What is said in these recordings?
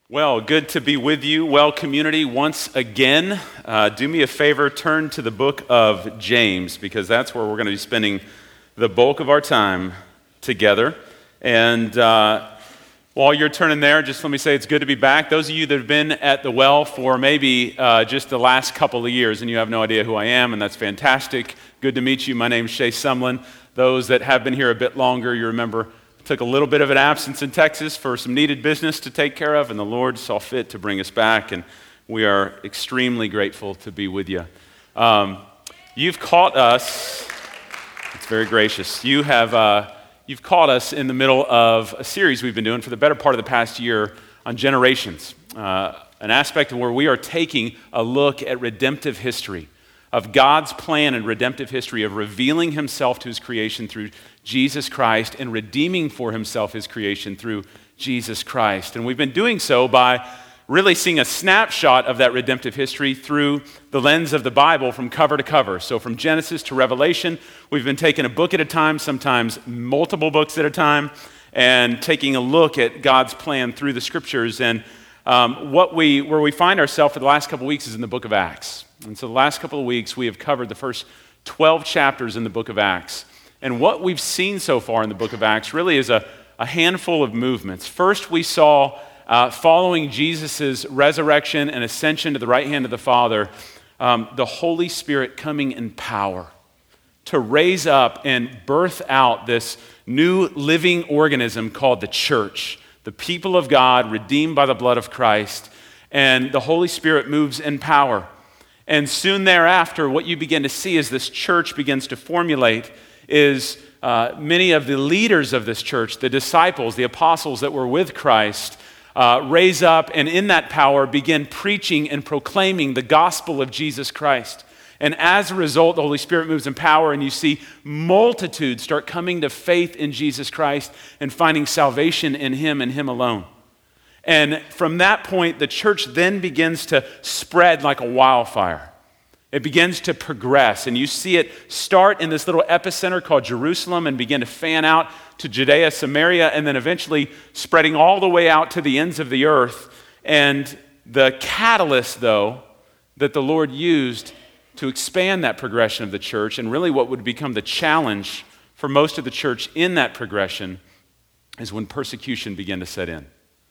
Well, good to be with you. Well, community, once again, do me a favor, turn to the book of James, because that's where we're going to be spending the bulk of our time together. And while you're turning there, just let me say it's good to be back. Those of you that have been at the well for maybe just the last couple of years, and you have no idea who I am, and that's fantastic. Good to meet you. My name's Shay Sumlin. Those that have been here a bit longer, you remember took a little bit of an absence in Texas for some needed business to take care of, and the Lord saw fit to bring us back, and we are extremely grateful to be with you. You've caught us, it's very gracious, you've caught us in the middle of a series we've been doing for the better part of the past year on generations, an aspect of where we are taking a look at redemptive history, of God's plan and redemptive history of revealing himself to his creation through Jesus Christ and redeeming for himself his creation through Jesus Christ. And we've been doing so by really seeing a snapshot of that redemptive history through the lens of the Bible from cover to cover. So from Genesis to Revelation, we've been taking a book at a time, sometimes multiple books at a time, and taking a look at God's plan through the scriptures. And where we find ourselves for the last couple of weeks is in the book of Acts. And so the last couple of weeks, we have covered the first 12 chapters in the book of Acts. And what we've seen so far in the book of Acts really is a handful of movements. First, we saw, following Jesus' resurrection and ascension to the right hand of the Father, the Holy Spirit coming in power to raise up and birth out this new living organism called the church, the people of God redeemed by the blood of Christ. And the Holy Spirit moves in power. And soon thereafter, what you begin to see as this church begins to formulate is many of the leaders of this church, the disciples, the apostles that were with Christ, raise up and in that power begin preaching and proclaiming the gospel of Jesus Christ. And as a result, the Holy Spirit moves in power and you see multitudes start coming to faith in Jesus Christ and finding salvation in him and him alone. And from that point, the church then begins to spread like a wildfire. It begins to progress, and you see it start in this little epicenter called Jerusalem and begin to fan out to Judea, Samaria, and then eventually spreading all the way out to the ends of the earth. And the catalyst, though, that the Lord used to expand that progression of the church, and really what would become the challenge for most of the church in that progression, is when persecution began to set in.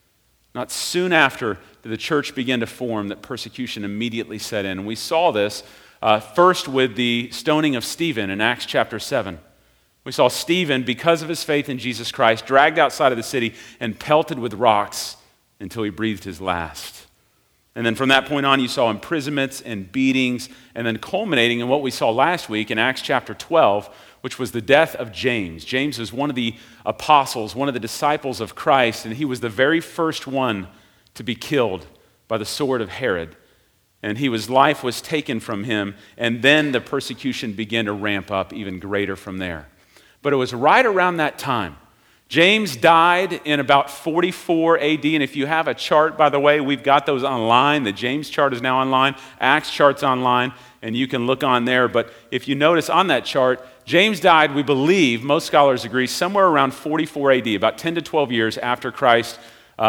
Not soon after the church began to form that persecution immediately set in. And we saw this first with the stoning of Stephen in Acts chapter 7. We saw Stephen, because of his faith in Jesus Christ, dragged outside of the city and pelted with rocks until he breathed his last. And then from that point on, you saw imprisonments and beatings, and then culminating in what we saw last week in Acts chapter 12, which was the death of James. James was one of the apostles, one of the disciples of Christ, and he was the very first one to be killed by the sword of Herod. And his life was taken from him, and then the persecution began to ramp up even greater from there. But it was right around that time. James died in about 44 AD, and if you have a chart, by the way, we've got those online. The James chart is now online, Acts chart's online, and you can look on there. But if you notice on that chart, James died, we believe, most scholars agree, somewhere around 44 AD, about 10 to 12 years after Christ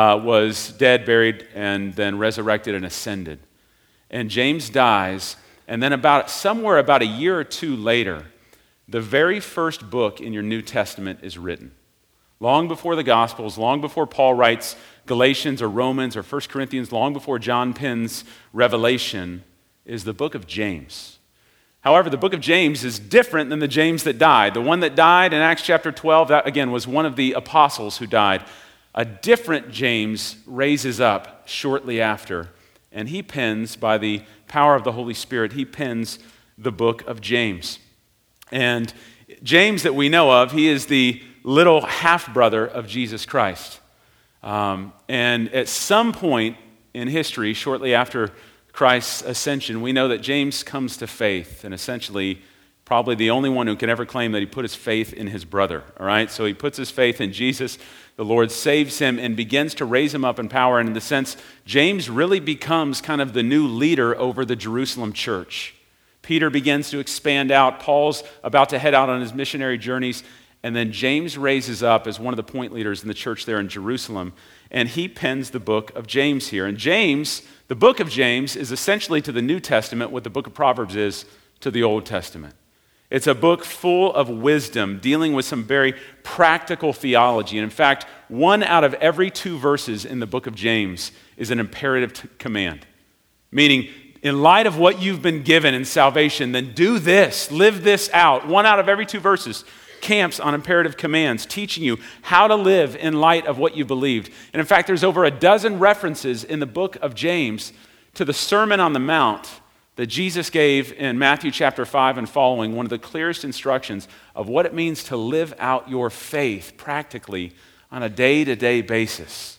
was dead, buried, and then resurrected and ascended. And James dies, and then somewhere about a year or two later, the very first book in your New Testament is written. Long before the Gospels, long before Paul writes Galatians or Romans or 1 Corinthians, long before John pens Revelation, is the book of James. However, the book of James is different than the James that died. The one that died in Acts chapter 12, that again was one of the apostles who died. A different James raises up shortly after, and he pens, by the power of the Holy Spirit, he pens the book of James. And James that we know of, he is the little half-brother of Jesus Christ. And at some point in history, shortly after Christ's ascension, we know that James comes to faith, and essentially probably the only one who can ever claim that he put his faith in his brother, all right? So he puts his faith in Jesus, the Lord saves him and begins to raise him up in power, and in the sense, James really becomes kind of the new leader over the Jerusalem church. Peter begins to expand out, Paul's about to head out on his missionary journeys, And then James raises up as one of the point leaders in the church there in Jerusalem, and he pens the book of James here. And James, the book of James, is essentially to the New Testament what the book of Proverbs is to the Old Testament. It's a book full of wisdom, dealing with some very practical theology. And in fact, 1 out of every 2 verses in the book of James is an imperative command. Meaning, in light of what you've been given in salvation, then do this, live this out. 1 out of every 2 verses camps on imperative commands, teaching you how to live in light of what you believed. And in fact, there's over a dozen references in the book of James to the Sermon on the Mount that Jesus gave in Matthew chapter 5 and following, one of the clearest instructions of what it means to live out your faith practically on a day-to-day basis.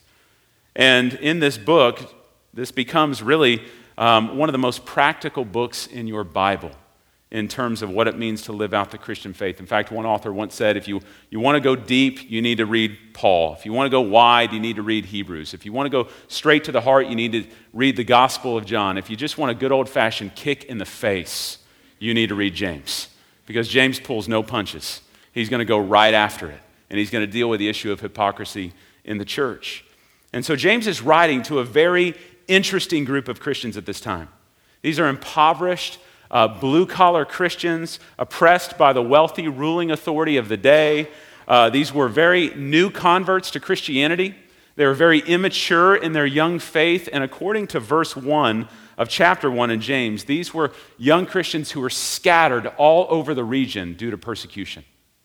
And in this book, this becomes really one of the most practical books in your Bible in terms of what it means to live out the Christian faith. In fact, one author once said, if you want to go deep, you need to read Paul. If you want to go wide, you need to read Hebrews. If you want to go straight to the heart, you need to read the Gospel of John. If you just want a good old-fashioned kick in the face, you need to read James, because James pulls no punches. He's going to go right after it, and he's going to deal with the issue of hypocrisy in the church. And so James is writing to a very interesting group of Christians at this time. These are impoverished, blue-collar Christians oppressed by the wealthy ruling authority of the day. These were very new converts to Christianity. They were very immature in their young faith, and according to verse 1 of chapter 1 in James, these were young Christians who were scattered all over the region due to persecution.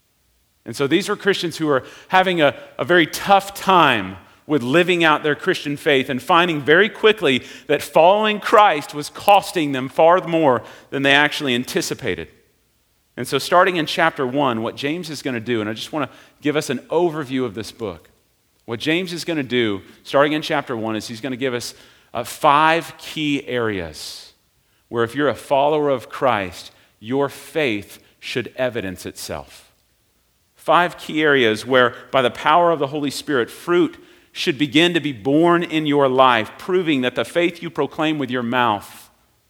And so these were Christians who were having a very tough time with living out their Christian faith and finding very quickly that following Christ was costing them far more than they actually anticipated. And so starting in chapter 1, what James is going to do, and I just want to give us an overview of this book. What James is going to do, starting in chapter 1, is he's going to give us 5 key areas where if you're a follower of Christ, your faith should evidence itself. 5 key areas where by the power of the Holy Spirit, fruit should begin to be born in your life, proving that the faith you proclaim with your mouth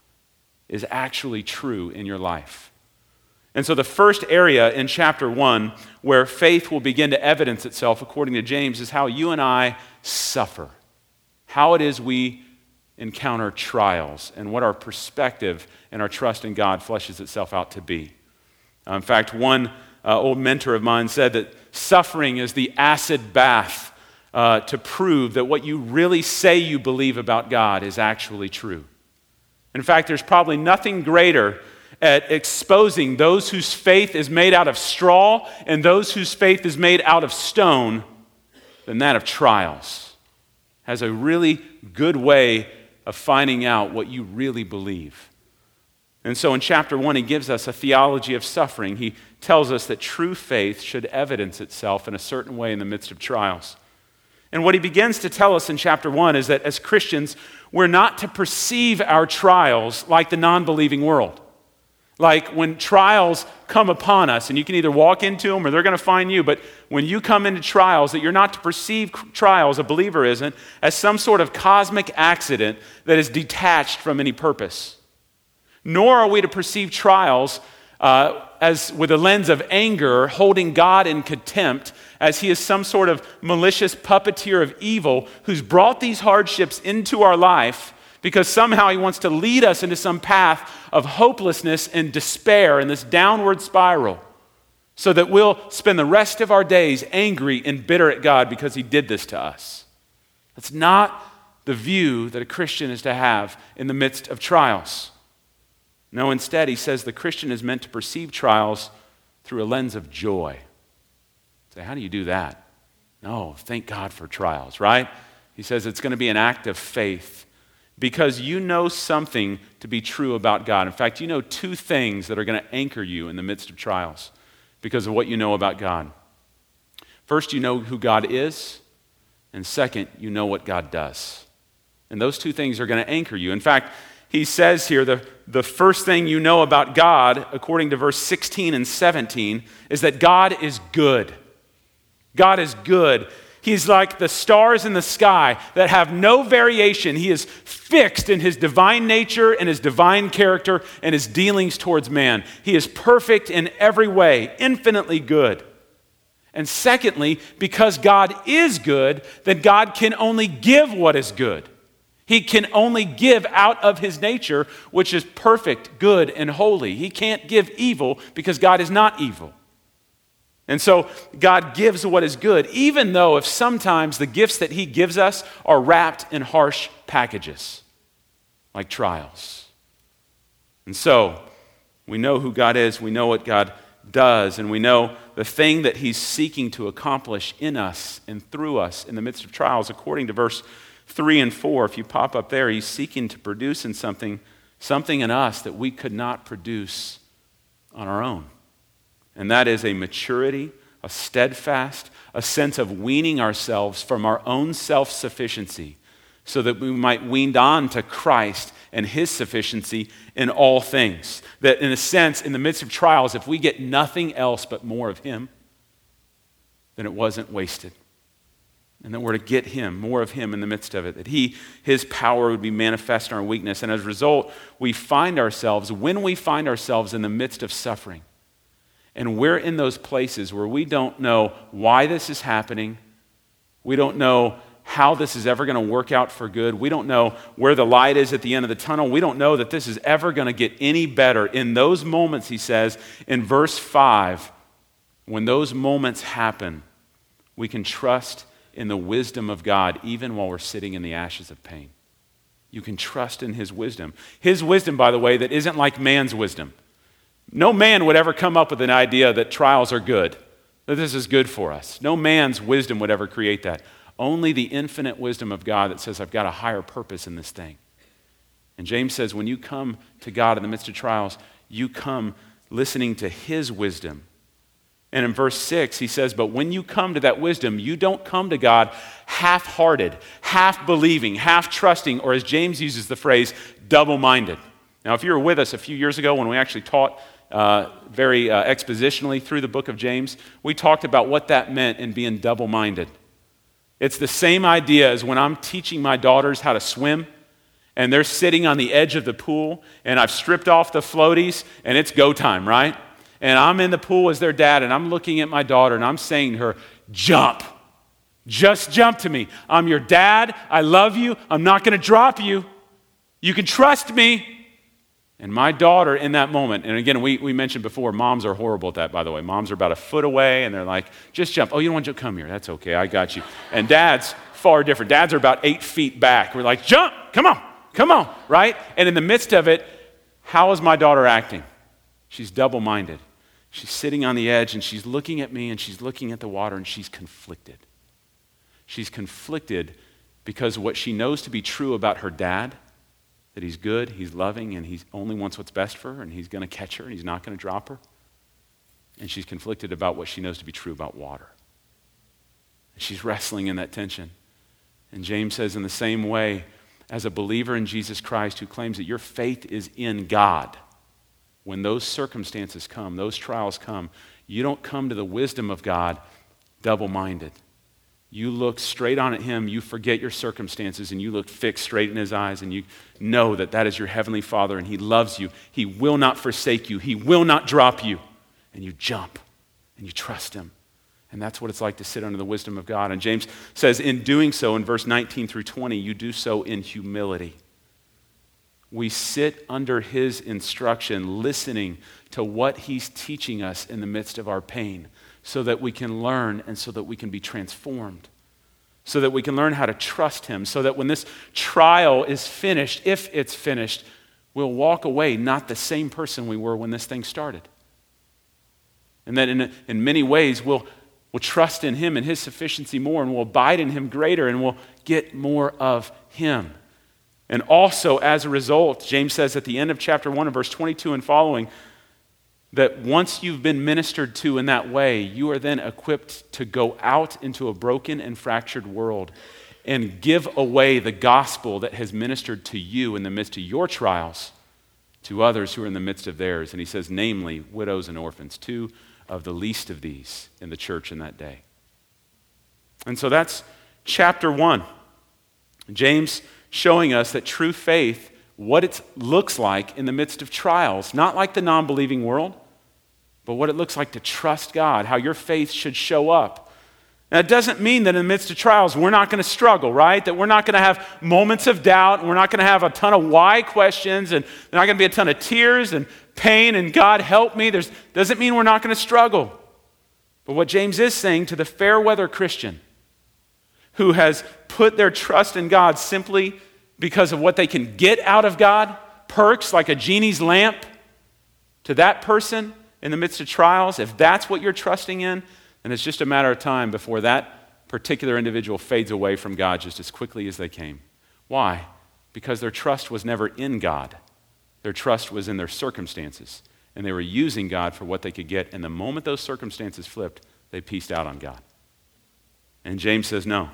is actually true in your life. And so the first area in chapter 1 where faith will begin to evidence itself, according to James, is how you and I suffer. How it is we encounter trials and what our perspective and our trust in God fleshes itself out to be. In fact, one old mentor of mine said that suffering is the acid bath to prove that what you really say you believe about God is actually true. In fact, there's probably nothing greater at exposing those whose faith is made out of straw and those whose faith is made out of stone than that of trials. Has a really good way of finding out what you really believe. And so in chapter 1, he gives us a theology of suffering. He tells us that true faith should evidence itself in a certain way in the midst of trials. And what he begins to tell us in chapter 1 is that as Christians, we're not to perceive our trials like the non-believing world. Like when trials come upon us, and you can either walk into them or they're going to find you, but when you come into trials, that you're not to perceive trials, a believer isn't, as some sort of cosmic accident that is detached from any purpose. Nor are we to perceive trials as with a lens of anger, holding God in contempt, as he is some sort of malicious puppeteer of evil who's brought these hardships into our life because somehow he wants to lead us into some path of hopelessness and despair in this downward spiral so that we'll spend the rest of our days angry and bitter at God because he did this to us. That's not the view that a Christian is to have in the midst of trials. No, instead, he says the Christian is meant to perceive trials through a lens of joy. Say, how do you do that? No, thank God for trials, right? He says it's going to be an act of faith because you know something to be true about God. In fact, you know 2 things that are going to anchor you in the midst of trials because of what you know about God. First, you know who God is, and second, you know what God does. And those 2 things are going to anchor you. In fact, he says here the first thing you know about God, according to verse 16 and 17, is that God is good. God is good. He's like the stars in the sky that have no variation. He is fixed in his divine nature and his divine character and his dealings towards man. He is perfect in every way, infinitely good. And secondly, because God is good, then God can only give what is good. He can only give out of his nature, which is perfect, good, and holy. He can't give evil because God is not evil. And so God gives what is good, even though if sometimes the gifts that he gives us are wrapped in harsh packages, like trials. And so we know who God is, we know what God does, and we know the thing that he's seeking to accomplish in us and through us in the midst of trials. According to verse 3 and 4, if you pop up there, he's seeking to produce in something in us that we could not produce on our own. And that is a maturity, a steadfast, a sense of weaning ourselves from our own self-sufficiency so that we might wean on to Christ and his sufficiency in all things. That in a sense, in the midst of trials, if we get nothing else but more of him, then it wasn't wasted. And that we're to get him, more of him in the midst of it. That his power would be manifest in our weakness. And as a result, when we find ourselves in the midst of suffering, and we're in those places where we don't know why this is happening, we don't know how this is ever going to work out for good, we don't know where the light is at the end of the tunnel, we don't know that this is ever going to get any better. In those moments, he says in verse 5, when those moments happen, we can trust in the wisdom of God even while we're sitting in the ashes of pain. You can trust in his wisdom. His wisdom, by the way, that isn't like man's wisdom. No man would ever come up with an idea that trials are good, that this is good for us. No man's wisdom would ever create that. Only the infinite wisdom of God that says, I've got a higher purpose in this thing. And James says, when you come to God in the midst of trials, you come listening to his wisdom. And in verse 6, he says, but when you come to that wisdom, you don't come to God half-hearted, half-believing, half-trusting, or as James uses the phrase, double-minded. Now, if you were with us a few years ago when we actually taught very expositionally through the book of James, we talked about what that meant in being double-minded. It's the same idea as when I'm teaching my daughters how to swim, and they're sitting on the edge of the pool, and I've stripped off the floaties, and it's go time, right? And I'm in the pool as their dad, and I'm looking at my daughter, and I'm saying to her, jump. Just jump to me. I'm your dad. I love you. I'm not going to drop you. You can trust me. And my daughter in that moment, and again, we mentioned before, moms are horrible at that, by the way. Moms are about a foot away, and they're like, just jump. Oh, you don't want to jump? Come here. That's okay. I got you. And dads, far different. Dads are about 8 feet back. We're like, jump. Come on, right? And in the midst of it, how is my daughter acting? She's double-minded. She's sitting on the edge, and she's looking at me, and she's looking at the water, and she's conflicted. She's conflicted because what she knows to be true about her dad, that he's good, he's loving, and he only wants what's best for her, and he's going to catch her, and he's not going to drop her. And she's conflicted about what she knows to be true about water. And she's wrestling in that tension. And James says, in the same way, as a believer in Jesus Christ who claims that your faith is in God, when those circumstances come, those trials come, you don't come to the wisdom of God double-minded. You look straight on at him, you forget your circumstances, and you look fixed straight in his eyes, and you know that that is your heavenly Father, and he loves you. He will not forsake you. He will not drop you. And you jump, and you trust him. And that's what it's like to sit under the wisdom of God. And James says, in doing so, in verse 19 through 20, you do so in humility. We sit under his instruction, listening to what he's teaching us in the midst of our pain, so that we can learn and so that we can be transformed, so that we can learn how to trust him, so that when this trial is finished, if it's finished, we'll walk away not the same person we were when this thing started. And that in many ways, we'll trust in him and his sufficiency more, and we'll abide in him greater, and we'll get more of him. And also, as a result, James says at the end of chapter 1 and verse 22 and following, that once you've been ministered to in that way, you are then equipped to go out into a broken and fractured world and give away the gospel that has ministered to you in the midst of your trials to others who are in the midst of theirs. And he says, namely, widows and orphans, 2 of the least of these in the church in that day. And so that's chapter 1. James showing us that true faith, what it looks like in the midst of trials, not like the non-believing world, but what it looks like to trust God, how your faith should show up. Now, it doesn't mean that in the midst of trials, we're not going to struggle, right? That we're not going to have moments of doubt, and we're not going to have a ton of why questions, and there's not going to be a ton of tears and pain, and God help me. Doesn't mean we're not going to struggle. But what James is saying to the fair weather Christian who has put their trust in God simply because of what they can get out of God, perks like a genie's lamp, to that person in the midst of trials, if that's what you're trusting in, then it's just a matter of time before that particular individual fades away from God just as quickly as they came. Why? Because their trust was never in God. Their trust was in their circumstances, and they were using God for what they could get, and the moment those circumstances flipped, they pieced out on God. And James says, no.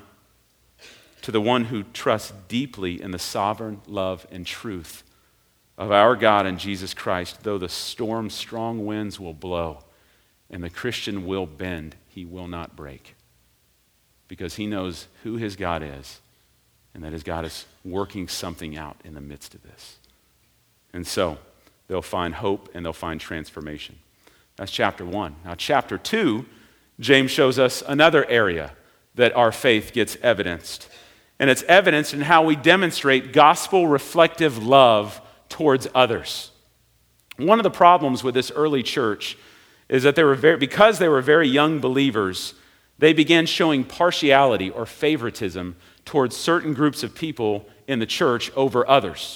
To the one who trusts deeply in the sovereign love and truth of our God and Jesus Christ, though the storm, strong winds will blow, and the Christian will bend, he will not break. Because he knows who his God is, and that his God is working something out in the midst of this. And so, they'll find hope and they'll find transformation. That's chapter 1. Now, chapter 2, James shows us another area that our faith gets evidenced. And it's evidenced in how we demonstrate gospel-reflective love towards others. One of the problems with this early church is that because they were very young believers, they began showing partiality or favoritism towards certain groups of people in the church over others.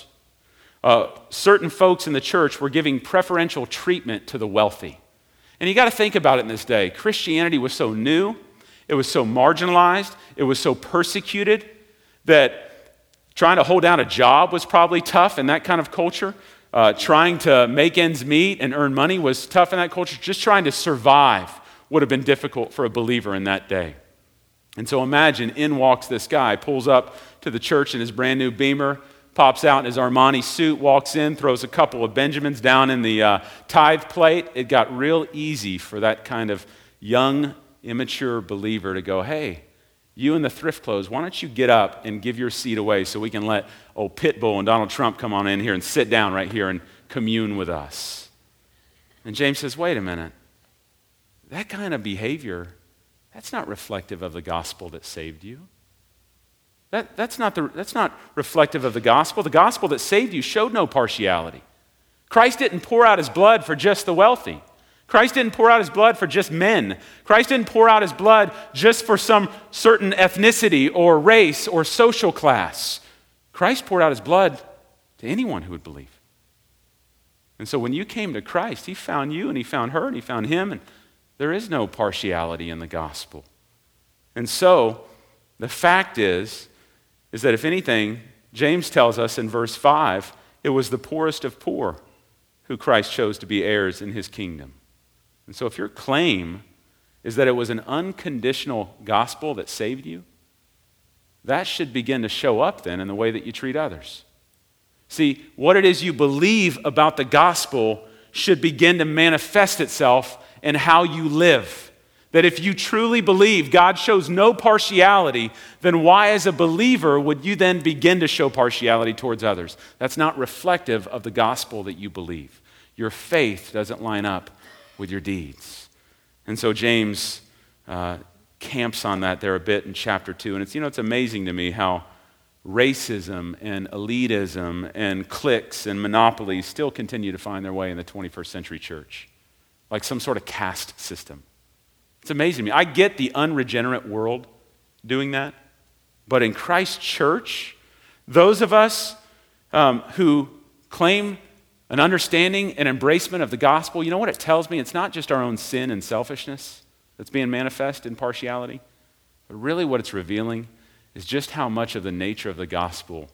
Certain folks in the church were giving preferential treatment to the wealthy. And you got to think about it in this day. Christianity was so new, it was so marginalized, it was so persecuted that trying to hold down a job was probably tough in that kind of culture. Trying to make ends meet and earn money was tough in that culture. Just trying to survive would have been difficult for a believer in that day. And so imagine, in walks this guy, pulls up to the church in his brand new Beamer, pops out in his Armani suit, walks in, throws a couple of Benjamins down in the tithe plate. It got real easy for that kind of young, immature believer to go, hey, you in the thrift clothes, why don't you get up and give your seat away so we can let old Pitbull and Donald Trump come on in here and sit down right here and commune with us. And James says, wait a minute. That kind of behavior, that's not reflective of the gospel that saved you. That's not reflective of the gospel. The gospel that saved you showed no partiality. Christ didn't pour out his blood for just the wealthy. Christ didn't pour out his blood for just men. Christ didn't pour out his blood just for some certain ethnicity or race or social class. Christ poured out his blood to anyone who would believe. And so when you came to Christ, he found you and he found her and he found him, and there is no partiality in the gospel. And so the fact is that if anything, James tells us in verse 5, it was the poorest of poor who Christ chose to be heirs in his kingdom. And so if your claim is that it was an unconditional gospel that saved you, that should begin to show up then in the way that you treat others. See, what it is you believe about the gospel should begin to manifest itself in how you live. That if you truly believe God shows no partiality, then why as a believer would you then begin to show partiality towards others? That's not reflective of the gospel that you believe. Your faith doesn't line up with your deeds. And so James camps on that there a bit in chapter 2. And it's amazing to me how racism and elitism and cliques and monopolies still continue to find their way in the 21st century church, like some sort of caste system. It's amazing to me. I get the unregenerate world doing that, but in Christ's church, those of us who claim an understanding and embracement of the gospel, you know what it tells me? It's not just our own sin and selfishness that's being manifest in partiality, but really what it's revealing is just how much of the nature of the gospel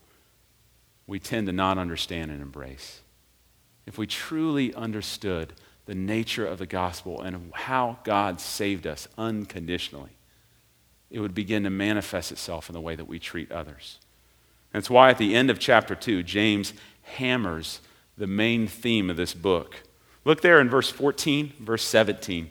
we tend to not understand and embrace. If we truly understood the nature of the gospel and how God saved us unconditionally, it would begin to manifest itself in the way that we treat others. That's why at the end of chapter 2, James hammers the main theme of this book. Look there in verse 14, verse 17.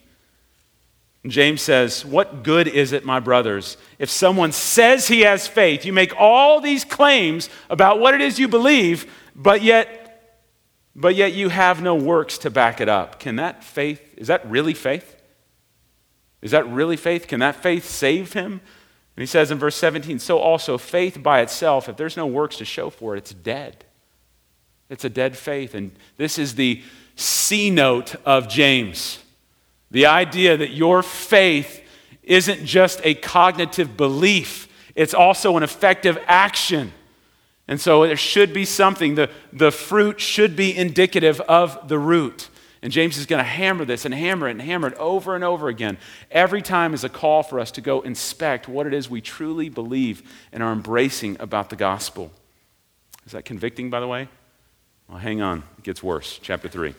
James says, what good is it, my brothers, if someone says he has faith? You make all these claims about what it is you believe, but yet but yet you have no works to back it up. Is that really faith? Is that really faith? Can that faith save him? And he says in verse 17, so also faith by itself, if there's no works to show for it, it's dead. It's a dead faith. And this is the C note of James. The idea that your faith isn't just a cognitive belief, it's also an effective action. And so there should be something. The fruit should be indicative of the root. And James is going to hammer this and hammer it and hammer it over and over again. Every time is a call for us to go inspect what it is we truly believe and are embracing about the gospel. Is that convicting, by the way? Well, hang on. It gets worse. Chapter 3.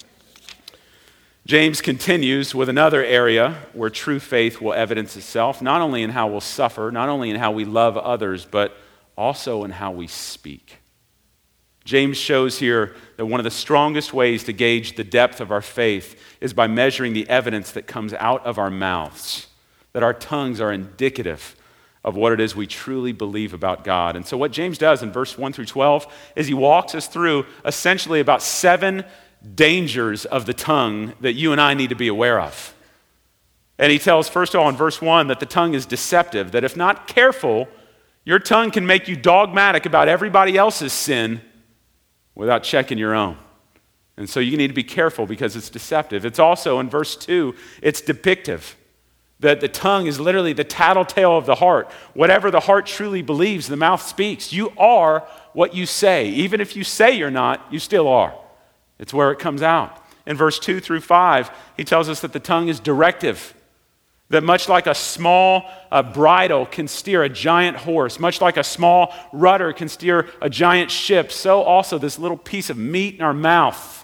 James continues with another area where true faith will evidence itself, not only in how we'll suffer, not only in how we love others, but also in how we speak. James shows here that one of the strongest ways to gauge the depth of our faith is by measuring the evidence that comes out of our mouths, that our tongues are indicative of what it is we truly believe about God. And so what James does in verse 1 through 12 is he walks us through essentially about 7 dangers of the tongue that you and I need to be aware of. And he tells, first of all, in verse 1, that the tongue is deceptive, that if not careful, your tongue can make you dogmatic about everybody else's sin without checking your own. And so you need to be careful because it's deceptive. It's also, in verse 2, it's depictive. That the tongue is literally the tattletale of the heart. Whatever the heart truly believes, the mouth speaks. You are what you say. Even if you say you're not, you still are. It's where it comes out. In verse 2 through 5, he tells us that the tongue is directive. That much like a small bridle can steer a giant horse, much like a small rudder can steer a giant ship, so also this little piece of meat in our mouth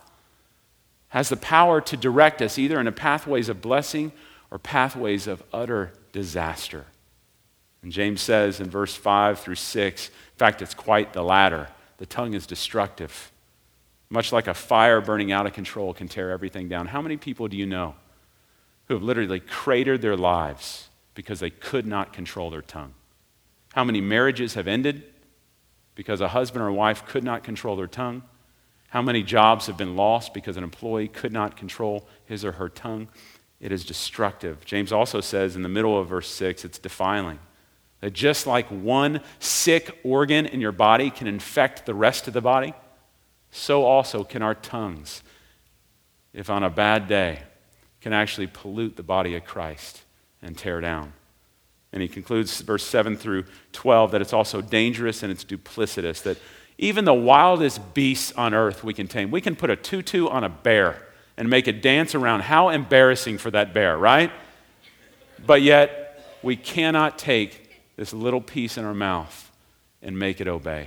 has the power to direct us either into pathways of blessing or pathways of utter disaster. And James says in verse 5 through 6, in fact, it's quite the latter. The tongue is destructive. Much like a fire burning out of control can tear everything down. How many people do you know who have literally cratered their lives because they could not control their tongue? How many marriages have ended because a husband or wife could not control their tongue? How many jobs have been lost because an employee could not control his or her tongue? It is destructive. James also says in the middle of verse 6, it's defiling. That just like one sick organ in your body can infect the rest of the body, so also can our tongues, if on a bad day, can actually pollute the body of Christ and tear down. And he concludes verse 7 through 12 that it's also dangerous and it's duplicitous, that even the wildest beasts on earth we can tame. We can put a tutu on a bear and make it dance around. How embarrassing for that bear, right? But yet, we cannot take this little piece in our mouth and make it obey.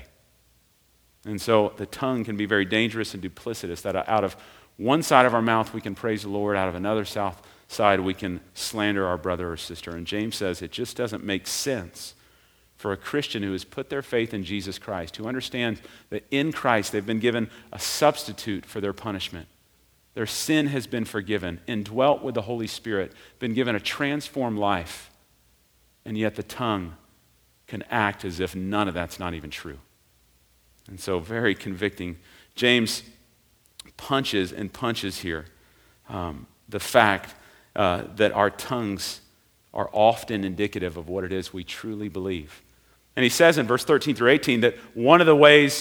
And so the tongue can be very dangerous and duplicitous, that out of one side of our mouth we can praise the Lord, out of another side we can slander our brother or sister. And James says it just doesn't make sense for a Christian who has put their faith in Jesus Christ, who understands that in Christ they've been given a substitute for their punishment. Their sin has been forgiven, indwelt with the Holy Spirit, been given a transformed life, and yet the tongue can act as if none of that's not even true. And so very convicting. James punches and punches here the fact that our tongues are often indicative of what it is we truly believe. And he says in verse 13 through 18 that one of the ways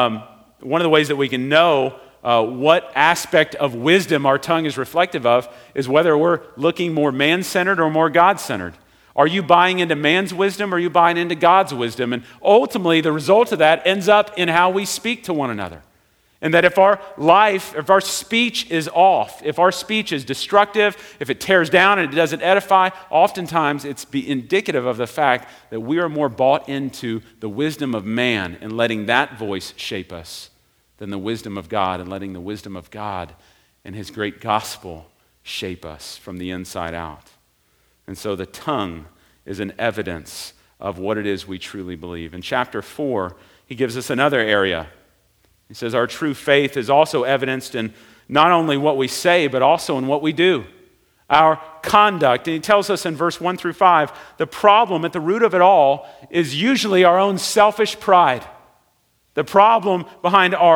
that we can know what aspect of wisdom our tongue is reflective of is whether we're looking more man-centered or more God-centered. Are you buying into man's wisdom or are you buying into God's wisdom? And ultimately, the result of that ends up in how we speak to one another. And that if our speech is off, if our speech is destructive, if it tears down and it doesn't edify, oftentimes it's indicative of the fact that we are more bought into the wisdom of man and letting that voice shape us than the wisdom of God and letting the wisdom of God and his great gospel shape us from the inside out. And so the tongue is an evidence of what it is we truly believe. In chapter 4, he gives us another area. He says our true faith is also evidenced in not only what we say, but also in what we do. Our conduct. And he tells us in verse 1 through 5, the problem at the root of it all is usually our own selfish pride. The problem behind our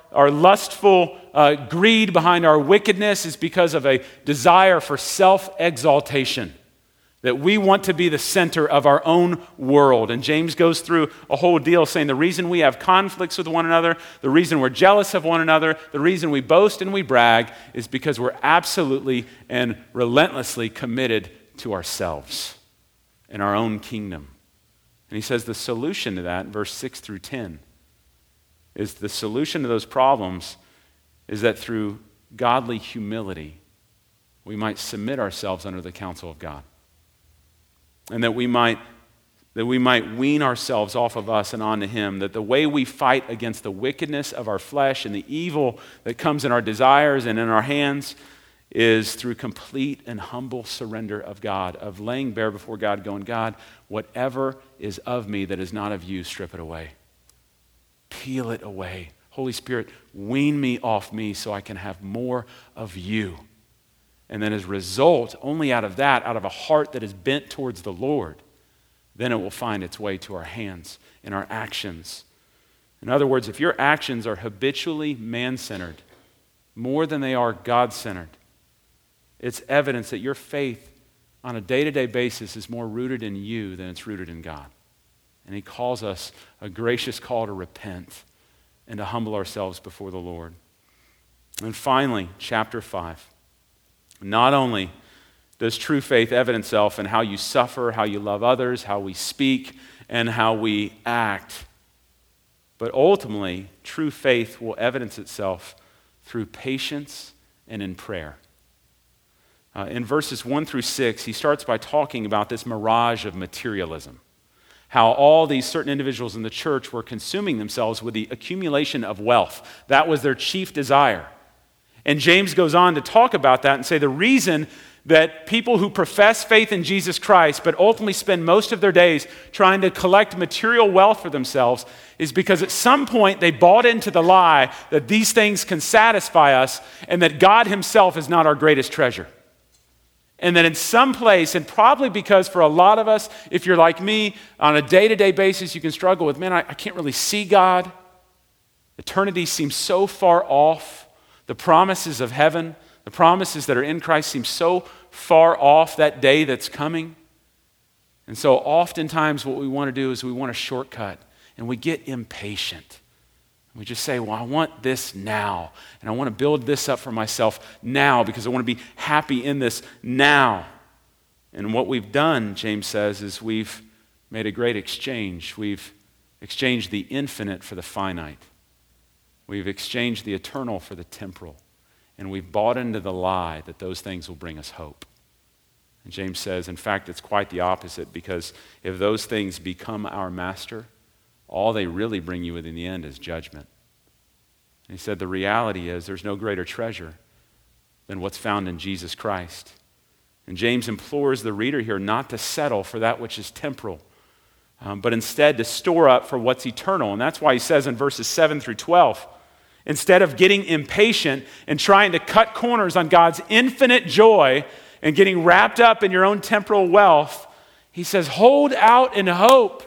lustful greed behind our wickedness is because of a desire for self-exaltation, that we want to be the center of our own world. And James goes through a whole deal saying the reason we have conflicts with one another, the reason we're jealous of one another, the reason we boast and we brag is because we're absolutely and relentlessly committed to ourselves and our own kingdom. And he says the solution to that, in verse 6 through 10, is the solution to those problems is that through godly humility, we might submit ourselves under the counsel of God. And that we might wean ourselves off of us and onto him, that the way we fight against the wickedness of our flesh and the evil that comes in our desires and in our hands is through complete and humble surrender of God, of laying bare before God, going, God, whatever is of me that is not of you, strip it away. Peel it away. Holy Spirit, wean me off me so I can have more of you. And then as a result, only out of that, out of a heart that is bent towards the Lord, then it will find its way to our hands and our actions. In other words, if your actions are habitually man-centered, more than they are God-centered, it's evidence that your faith on a day-to-day basis is more rooted in you than it's rooted in God. And he calls us a gracious call to repent and to humble ourselves before the Lord. And finally, chapter 5. Not only does true faith evidence itself in how you suffer, how you love others, how we speak, and how we act, but ultimately, true faith will evidence itself through patience and in prayer. In verses 1 through 6, he starts by talking about this mirage of materialism, how all these certain individuals in the church were consuming themselves with the accumulation of wealth. That was their chief desire. And James goes on to talk about that and say the reason that people who profess faith in Jesus Christ but ultimately spend most of their days trying to collect material wealth for themselves is because at some point they bought into the lie that these things can satisfy us and that God himself is not our greatest treasure. And that in some place, and probably because for a lot of us, if you're like me, on a day-to-day basis, you can struggle with, man, I can't really see God. Eternity seems so far off. The promises of heaven, the promises that are in Christ seem so far off that day that's coming. And so oftentimes what we want to do is we want a shortcut, and we get impatient. We just say, well, I want this now, and I want to build this up for myself now because I want to be happy in this now. And what we've done, James says, is we've made a great exchange. We've exchanged the infinite for the finite. We've exchanged the eternal for the temporal. And we've bought into the lie that those things will bring us hope. And James says, in fact, it's quite the opposite, because if those things become our master, all they really bring you in the end is judgment. And he said the reality is there's no greater treasure than what's found in Jesus Christ. And James implores the reader here not to settle for that which is temporal, but instead to store up for what's eternal. And that's why he says in verses 7 through 12, instead of getting impatient and trying to cut corners on God's infinite joy and getting wrapped up in your own temporal wealth, he says, hold out in hope.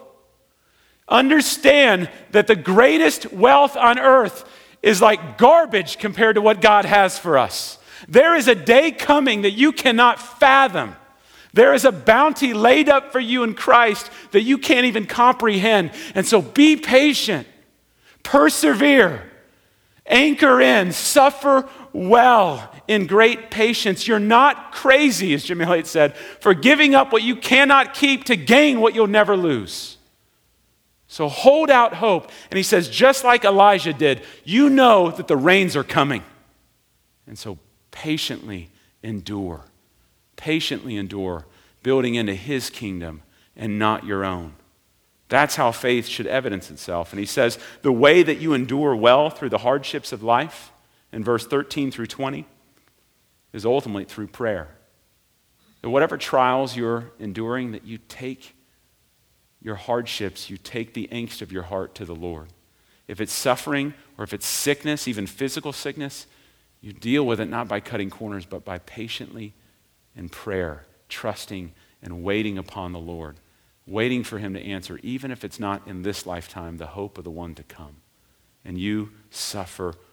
Understand that the greatest wealth on earth is like garbage compared to what God has for us. There is a day coming that you cannot fathom. There is a bounty laid up for you in Christ that you can't even comprehend. And so be patient, persevere, anchor in, suffer well in great patience. You're not crazy, as Jim Elliott said, for giving up what you cannot keep to gain what you'll never lose. So hold out hope. And he says, just like Elijah did, you know that the rains are coming. And so patiently endure. Patiently endure, building into his kingdom and not your own. That's how faith should evidence itself. And he says, the way that you endure well through the hardships of life, in verse 13 through 20, is ultimately through prayer. That whatever trials you're enduring, that you take your hardships, you take the angst of your heart to the Lord. If it's suffering or if it's sickness, even physical sickness, you deal with it not by cutting corners, but by patiently in prayer, trusting and waiting upon the Lord, waiting for him to answer, even if it's not in this lifetime, the hope of the one to come. And you suffer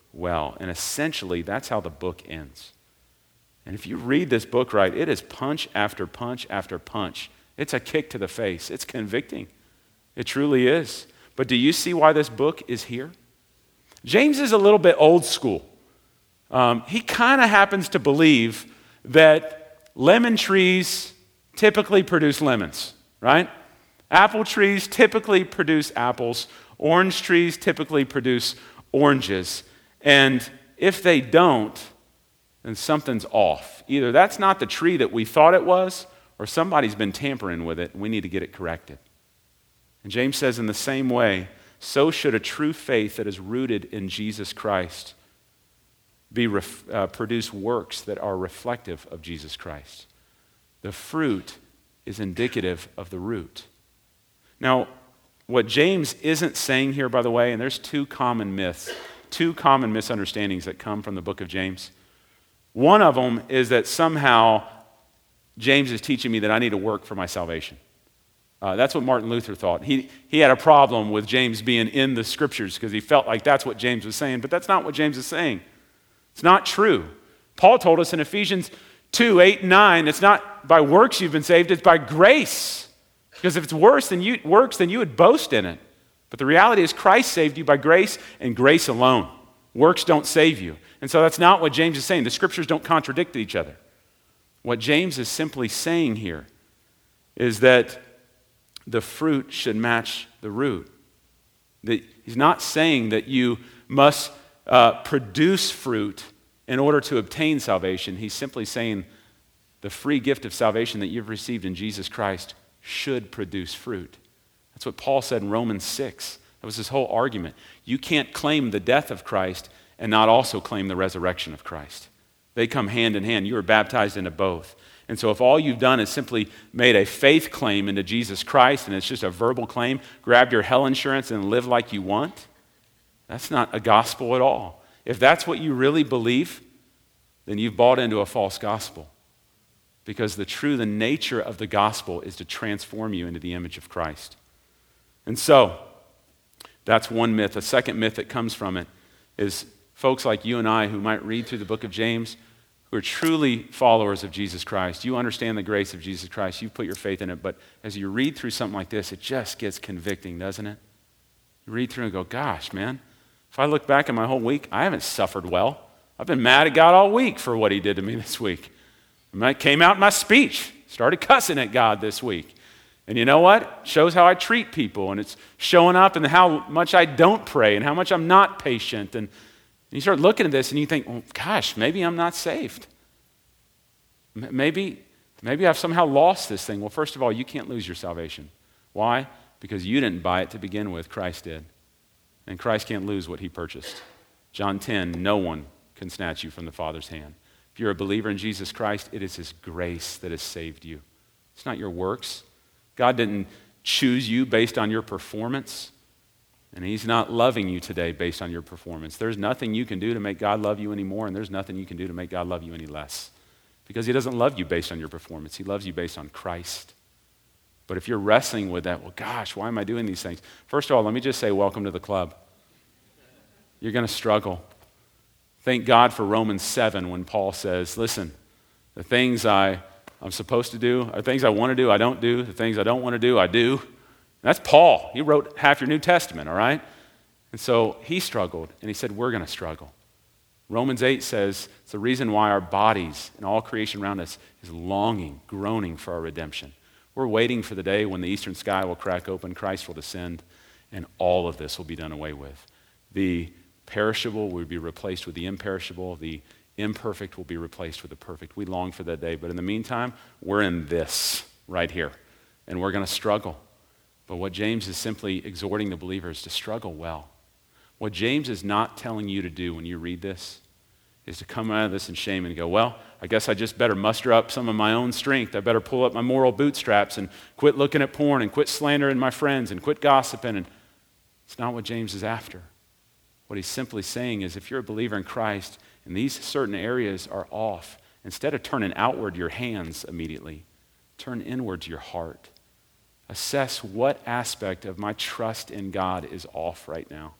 well. And essentially, that's how the book ends. And if you read this book right, it is punch after punch after punch. It's a kick to the face. It's convicting. It truly is. But do you see why this book is here? James is a little bit old school. He kind of happens to believe that lemon trees typically produce lemons, right? Apple trees typically produce apples. Orange trees typically produce oranges. And if they don't, then something's off. Either that's not the tree that we thought it was, or somebody's been tampering with it, and we need to get it corrected. And James says, in the same way, so should a true faith that is rooted in Jesus Christ produce works that are reflective of Jesus Christ. The fruit is indicative of the root. Now, what James isn't saying here, by the way, and there's two common misunderstandings that come from the book of James. One of them is that somehow James is teaching me that I need to work for my salvation. That's what Martin Luther thought. He had a problem with James being in the scriptures because he felt like that's what James was saying, but that's not what James is saying. It's not true. Paul told us in Ephesians 2, 8, and 9, it's not by works you've been saved, it's by grace. Because if it's works, then you would boast in it. But the reality is Christ saved you by grace and grace alone. Works don't save you. And so that's not what James is saying. The scriptures don't contradict each other. What James is simply saying here is that the fruit should match the root. He's not saying that you must produce fruit in order to obtain salvation. He's simply saying the free gift of salvation that you've received in Jesus Christ should produce fruit. That's what Paul said in Romans 6. That was his whole argument. You can't claim the death of Christ and not also claim the resurrection of Christ. They come hand in hand. You are baptized into both. And so if all you've done is simply made a faith claim into Jesus Christ and it's just a verbal claim, grab your hell insurance and live like you want, that's not a gospel at all. If that's what you really believe, then you've bought into a false gospel. Because the nature of the gospel is to transform you into the image of Christ. And so, that's one myth. A second myth that comes from it is folks like you and I who might read through the book of James, who are truly followers of Jesus Christ. You understand the grace of Jesus Christ. You put your faith in it. But as you read through something like this, it just gets convicting, doesn't it? You read through and go, gosh, man, if I look back at my whole week, I haven't suffered well. I've been mad at God all week for what he did to me this week. I came out in my speech, started cussing at God this week. And you know what? It shows how I treat people, and it's showing up in how much I don't pray and how much I'm not patient. And you start looking at this and you think, well, gosh, maybe I'm not saved. Maybe I've somehow lost this thing. Well, first of all, you can't lose your salvation. Why? Because you didn't buy it to begin with. Christ did. And Christ can't lose what he purchased. John 10, no one can snatch you from the Father's hand. If you're a believer in Jesus Christ, it is his grace that has saved you. It's not your works. God didn't choose you based on your performance, and he's not loving you today based on your performance. There's nothing you can do to make God love you anymore, and there's nothing you can do to make God love you any less. Because he doesn't love you based on your performance. He loves you based on Christ. But if you're wrestling with that, well, gosh, why am I doing these things? First of all, let me just say welcome to the club. You're going to struggle. Thank God for Romans 7 when Paul says, listen, the things I'm supposed to do, or things I want to do, I don't do. The things I don't want to do, I do. That's Paul. He wrote half your New Testament, all right? And so he struggled, and he said, we're going to struggle. Romans 8 says it's the reason why our bodies and all creation around us is longing, groaning for our redemption. We're waiting for the day when the eastern sky will crack open, Christ will descend, and all of this will be done away with. The perishable will be replaced with the imperishable. The imperfect will be replaced with the perfect. We long for that day. But in the meantime, we're in this right here. And we're going to struggle. But what James is simply exhorting the believers to struggle well. What James is not telling you to do when you read this is to come out of this in shame and go, well, I guess I just better muster up some of my own strength. I better pull up my moral bootstraps and quit looking at porn and quit slandering my friends and quit gossiping. And it's not what James is after. What he's simply saying is if you're a believer in Christ and these certain areas are off, instead of turning outward your hands immediately, turn inward to your heart. Assess what aspect of my trust in God is off right now.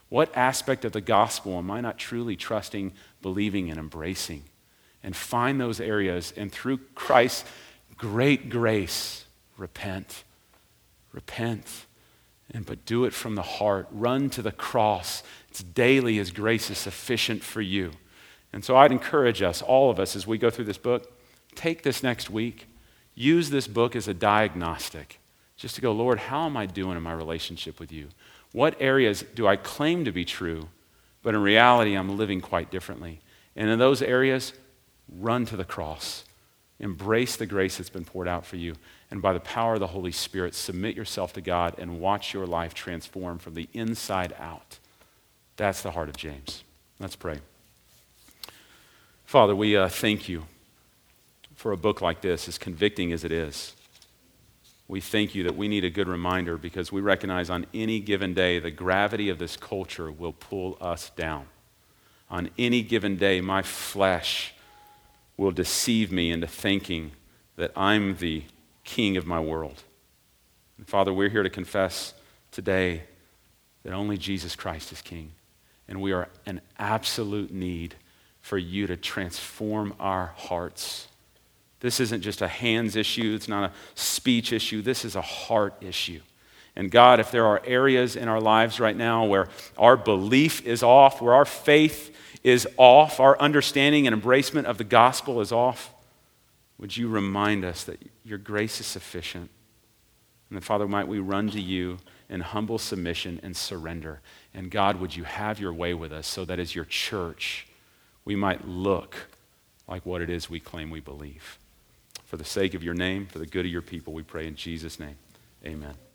What aspect of the gospel am I not truly trusting, believing, and embracing? And find those areas, and through Christ's great grace, repent. Repent. But do it from the heart. Run to the cross. It's daily His grace is sufficient for you. And so I'd encourage us, all of us, as we go through this book, take this next week. Use this book as a diagnostic. Just to go, Lord, how am I doing in my relationship with you? What areas do I claim to be true, but in reality I'm living quite differently? And in those areas, run to the cross. Embrace the grace that's been poured out for you. And by the power of the Holy Spirit, submit yourself to God and watch your life transform from the inside out. That's the heart of James. Let's pray. Father, we thank you for a book like this, as convicting as it is. We thank you that we need a good reminder because we recognize on any given day the gravity of this culture will pull us down. On any given day, my flesh will deceive me into thinking that I'm the king of my world. And Father, we're here to confess today that only Jesus Christ is king. And we are in absolute need for you to transform our hearts. This isn't just a hands issue. It's not a speech issue. This is a heart issue. And God, if there are areas in our lives right now where our belief is off, where our faith is off, our understanding and embracement of the gospel is off, would you remind us that your grace is sufficient? And that, Father, might we run to you in humble submission and surrender. And God, would you have your way with us so that as your church, we might look like what it is we claim we believe. For the sake of your name, for the good of your people, we pray in Jesus' name. Amen.